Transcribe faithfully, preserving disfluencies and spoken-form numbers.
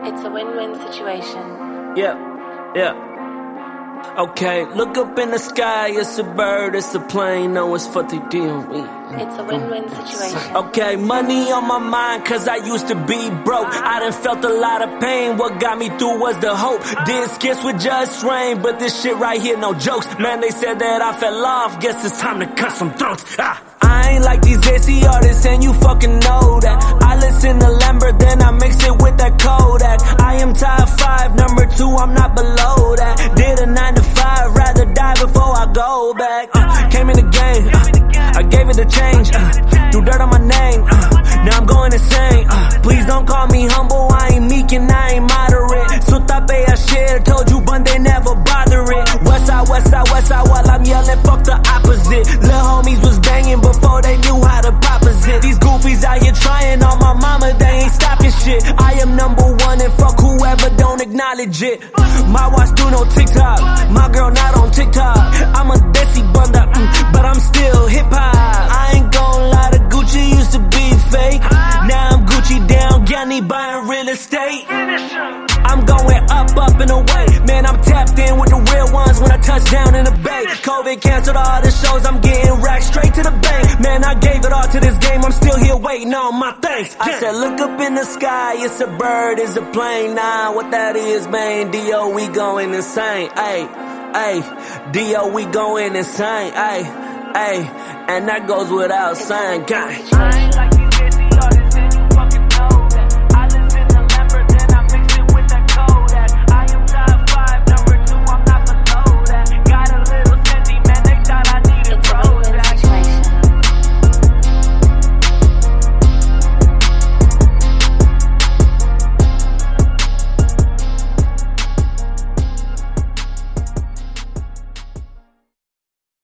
It's a win-win situation. Yeah, yeah. Okay, look up in the sky, it's a bird, it's a plane, no, it's for the deal. It's a win-win situation. Okay, money on my mind, cause I used to be broke. I done felt a lot of pain, what got me through was the hope. Did skits with just rain, but this shit right here, no jokes. Man, they said that I fell off, guess it's time to cut some throats. Ah. I ain't like these A C artists, and you fucking know that. I listen to Lambert, then I mix it with that Kodak. I am top five, number two, I'm not below that. Did a nine to five, rather die before I go back. Uh, came in the game, uh, I gave it a change. Uh, threw dirt on my name, uh, now I'm going insane. Uh, please don't call me humble, I ain't meek and I ain't moderate. So tape a shit, told you, but they never bother it. West side, west side, west side, while I'm yelling, fuck the opposite. Lil' homies was banging before they knew how to proposite. These goofies out here trying on my mama, they ain't stopping shit. I am number one and fuck whoever don't acknowledge it. My watch do no TikTok, my girl not on TikTok. I'm a Desi bunda, mm, but I'm still hip hop. I ain't gon' lie, the Gucci used to be fake. Now I'm Gucci down, Gani buying real estate. I'm going up, up and away. Man, I'm tapped in with the real ones when I touch down in the Bay. COVID canceled all the shows, I'm getting racked straight to the bank. Man, I gave it all to this game, I'm still here waiting on my thanks. I said, look up in the sky, it's a bird, it's a plane. Nah, what that is, man, D O, we going insane. Ayy, ayy, D O, we going insane. Ayy, ayy, and that goes without saying, gang.